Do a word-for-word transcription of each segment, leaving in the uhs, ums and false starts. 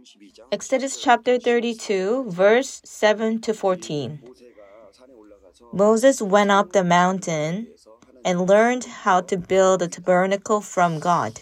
Exodus chapter thirty-two, verse seven to fourteen. Moses went up the mountain and learned how to build a tabernacle from God.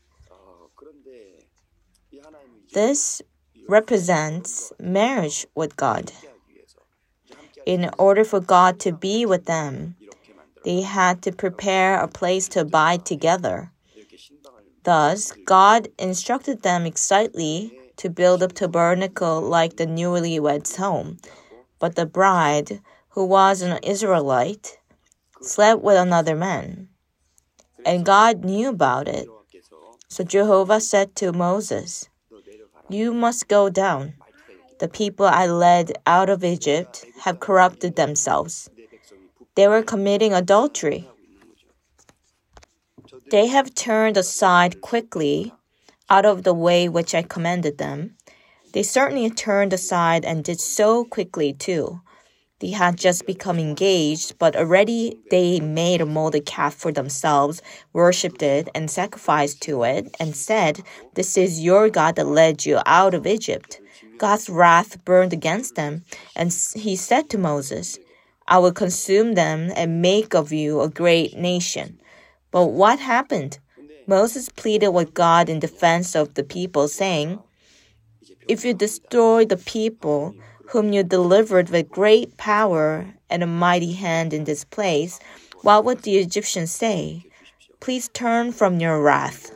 This represents marriage with God. In order for God to be with them, they had to prepare a place to abide together. Thus, God instructed them excitedly to build a tabernacle like the newlyweds' home. But the bride, who was an Israelite, slept with another man. And God knew about it. So Jehovah said to Moses, "You must go down. The people I led out of Egypt have corrupted themselves. They were committing adultery. They have turned aside quickly out of the way which I commanded them. They certainly turned aside and did so quickly too. They had just become engaged, but already they made a molded calf for themselves, worshipped it, and sacrificed to it, and said, 'This is your God that led you out of Egypt.' God's wrath burned against them, and he said to Moses, 'I will consume them and make of you a great nation.' But what happened? Moses pleaded with God in defense of the people, saying, 'If you destroy the people whom you delivered with great power and a mighty hand in this place, what would the Egyptians say? Please turn from your wrath.'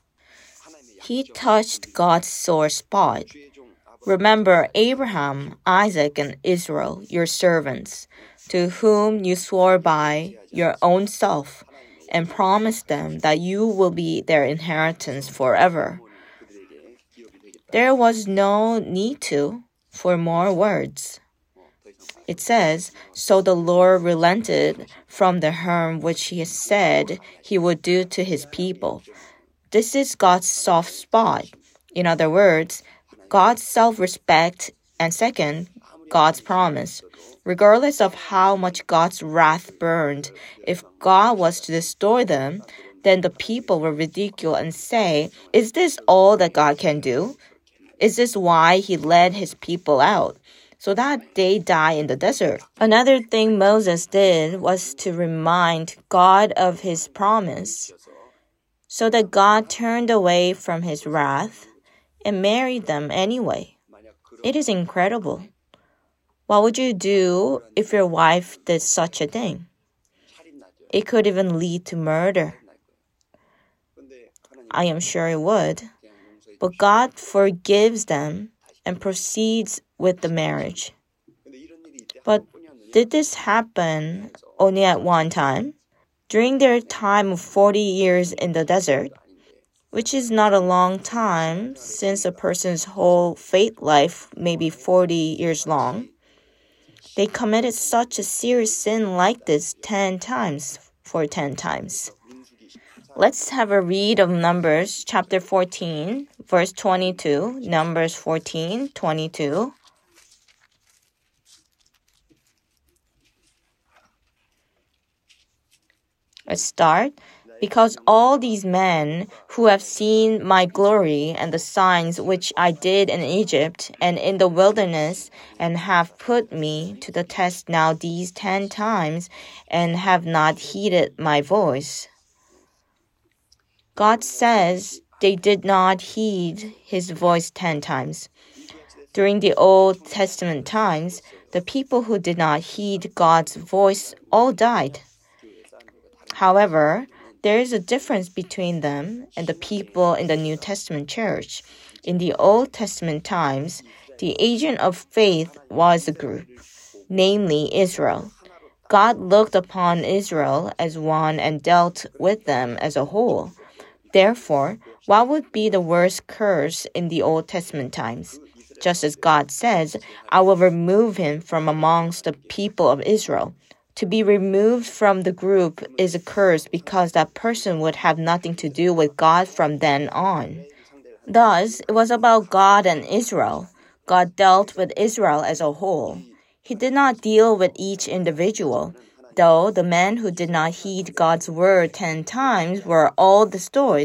He touched God's sore spot. 'Remember Abraham, Isaac, and Israel, your servants, to whom you swore by your own self, and promised them that you will be their inheritance forever.' There was no need to for more words. It says, 'So the Lord relented from the harm which he said he would do to his people.' This is God's soft spot. In other words, God's self-respect, and second, God's promise. Regardless of how much God's wrath burned, if God was to destroy them, then the people will ridicule and say, 'Is this all that God can do? Is this why he led his people out, so that they die in the desert?' Another thing Moses did was to remind God of his promise, so that God turned away from his wrath and married them anyway. It is incredible. What would you do if your wife did such a thing? It could even lead to murder. I am sure it would. But God forgives them and proceeds with the marriage. But did this happen only at one time? During their time of forty years in the desert, which is not a long time since a person's whole faith life may be forty years long, they committed such a serious sin like this ten times for ten times. Let's have a read of Numbers chapter fourteen, verse twenty-two. Numbers fourteen, twenty-two. Let's start. "Because all these men who have seen my glory and the signs which I did in Egypt and in the wilderness, and have put me to the test now these ten times, and have not heeded my voice." God says they did not heed his voice ten times. During the Old Testament times, the people who did not heed God's voice all died. However, there is a difference between them and the people in the New Testament church. In the Old Testament times, the agent of faith was a group, namely Israel. God looked upon Israel as one and dealt with them as a whole. Therefore, what would be the worst curse in the Old Testament times? Just as God says, "I will remove him from amongst the people of Israel." To be removed from the group is a curse because that person would have nothing to do with God from then on. Thus, it was about God and Israel. God dealt with Israel as a whole. He did not deal with each individual, though the men who did not heed God's word ten times were all destroyed.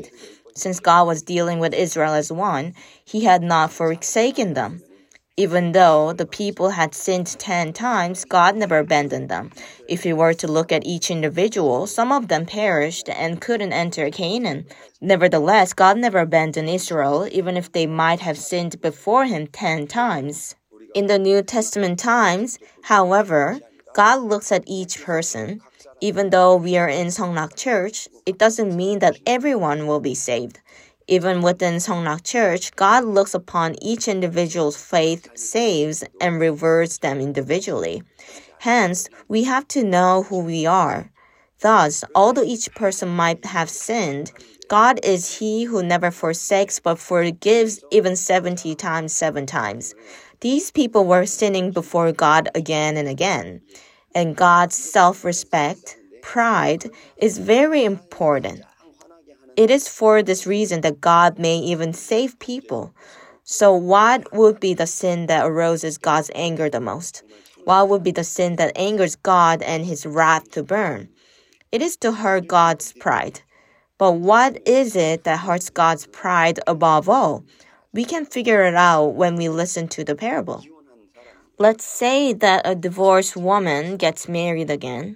Since God was dealing with Israel as one, he had not forsaken them. Even though the people had sinned ten times, God never abandoned them. If we were to look at each individual, some of them perished and couldn't enter Canaan. Nevertheless, God never abandoned Israel, even if they might have sinned before him ten times. In the New Testament times, however, God looks at each person. Even though we are in Seongnak Church, it doesn't mean that everyone will be saved. Even within Seongnak Church, God looks upon each individual's faith, saves, and rewards them individually. Hence, we have to know who we are. Thus, although each person might have sinned, God is He who never forsakes but forgives even seventy times seven times. These people were sinning before God again and again. And God's self-respect, pride, is very important. It is for this reason that God may even save people. So what would be the sin that arouses God's anger the most? What would be the sin that angers God and his wrath to burn? It is to hurt God's pride. But what is it that hurts God's pride above all? We can figure it out when we listen to the parable. Let's say that a divorced woman gets married again.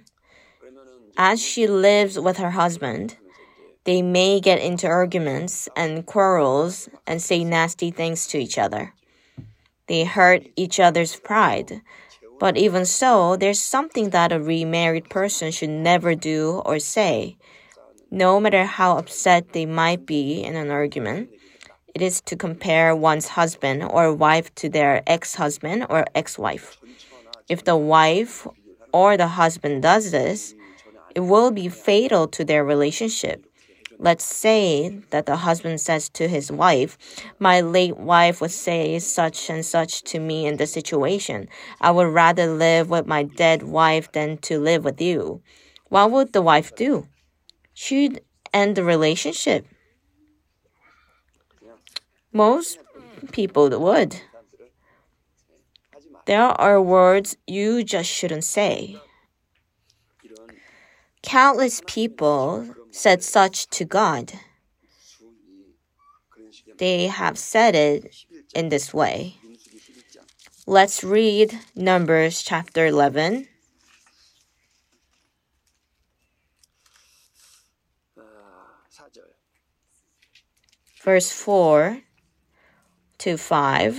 As she lives with her husband, they may get into arguments and quarrels and say nasty things to each other. They hurt each other's pride. But even so, there's something that a remarried person should never do or say. No matter how upset they might be in an argument, it is to compare one's husband or wife to their ex-husband or ex-wife. If the wife or the husband does this, it will be fatal to their relationship. Let's say that the husband says to his wife, "My late wife would say such and such to me in this situation. I would rather live with my dead wife than to live with you." What would the wife do? She'd end the relationship. Most people would. There are words you just shouldn't say. Countless people said such to God. They have said it in this way. Let's read Numbers chapter eleven. Verse four to five.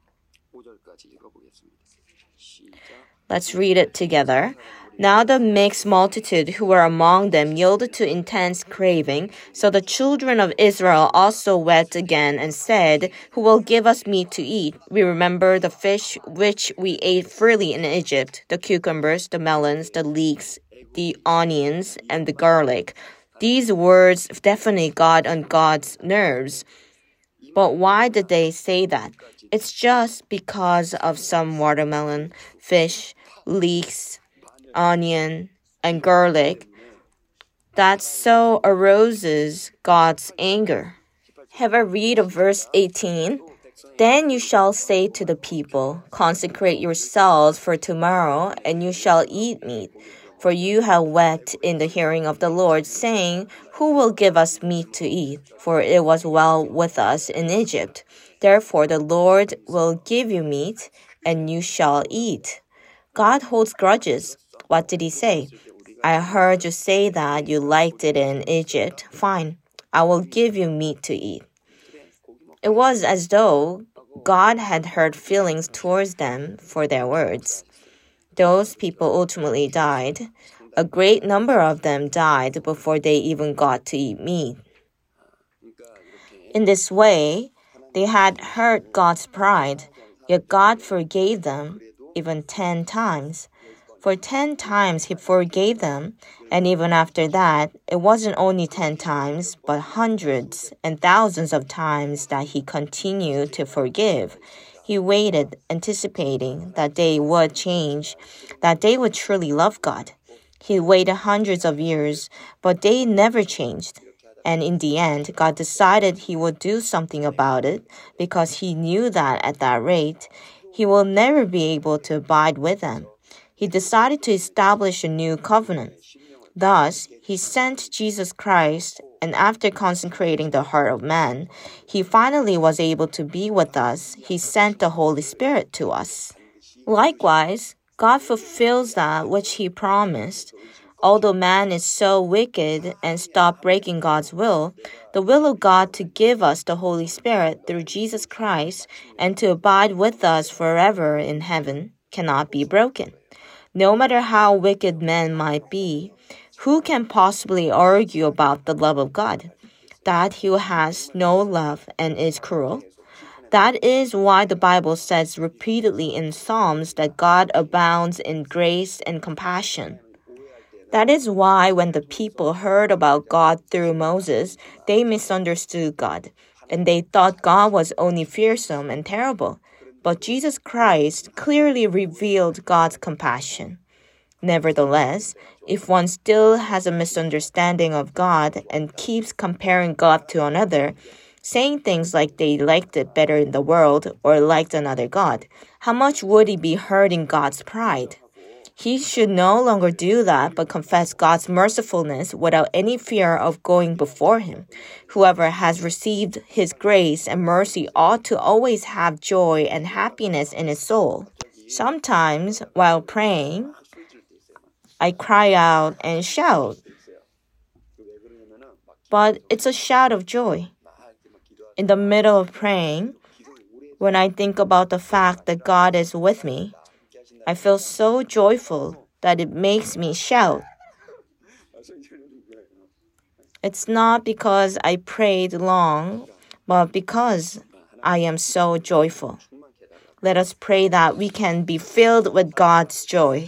Let's read it together. Now the mixed multitude who were among them yielded to intense craving. So the children of Israel also wept again and said, "Who will give us meat to eat? We remember the fish which we ate freely in Egypt, the cucumbers, the melons, the leeks, the onions, and the garlic." These words definitely got on God's nerves. But why did they say that? It's just because of some watermelon, fish, leeks, onion, and garlic that so arouses God's anger. Have a read of verse eighteen. Then you shall say to the people, "Consecrate yourselves for tomorrow, and you shall eat meat. For you have wept in the hearing of the Lord, saying, 'Who will give us meat to eat? For it was well with us in Egypt.' Therefore the Lord will give you meat, and you shall eat." God holds grudges. What did he say? "I heard you say that you liked it in Egypt. Fine, I will give you meat to eat." It was as though God had hurt feelings towards them for their words. Those people ultimately died. A great number of them died before they even got to eat meat. In this way, they had hurt God's pride, yet God forgave them even ten times. For ten times he forgave them, and even after that, it wasn't only ten times, but hundreds and thousands of times that he continued to forgive. He waited, anticipating that they would change, that they would truly love God. He waited hundreds of years, but they never changed. And in the end, God decided he would do something about it because he knew that at that rate, he will never be able to abide with them. He decided to establish a new covenant. Thus, he sent Jesus Christ and after consecrating the heart of man, he finally was able to be with us. He sent the Holy Spirit to us. Likewise, God fulfills that which he promised. Although man is so wicked and stopped breaking God's will, the will of God to give us the Holy Spirit through Jesus Christ and to abide with us forever in heaven cannot be broken. No matter how wicked men might be, who can possibly argue about the love of God? That he has no love and is cruel? That is why the Bible says repeatedly in Psalms that God abounds in grace and compassion. That is why when the people heard about God through Moses, they misunderstood God, and they thought God was only fearsome and terrible. But Jesus Christ clearly revealed God's compassion. Nevertheless, if one still has a misunderstanding of God and keeps comparing God to another, saying things like they liked it better in the world or liked another God, how much would he be hurting God's pride? He should no longer do that, but confess God's mercifulness without any fear of going before him. Whoever has received his grace and mercy ought to always have joy and happiness in his soul. Sometimes, while praying, I cry out and shout. But it's a shout of joy. In the middle of praying, when I think about the fact that God is with me, I feel so joyful that it makes me shout. It's not because I prayed long, but because I am so joyful. Let us pray that we can be filled with God's joy.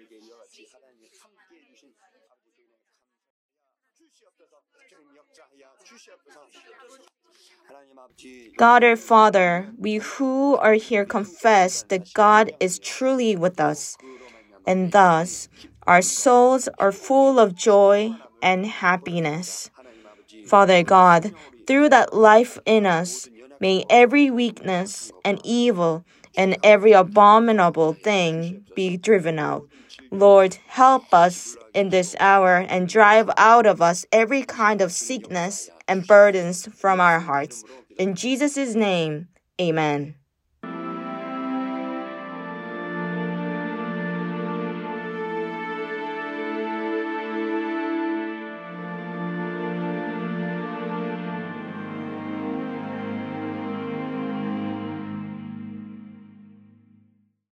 God our Father, we who are here confess that God is truly with us, and thus our souls are full of joy and happiness. Father God, through that life in us, may every weakness and evil and every abominable thing be driven out. Lord, help us in this hour and drive out of us every kind of sickness and burdens from our hearts. In Jesus' name, amen.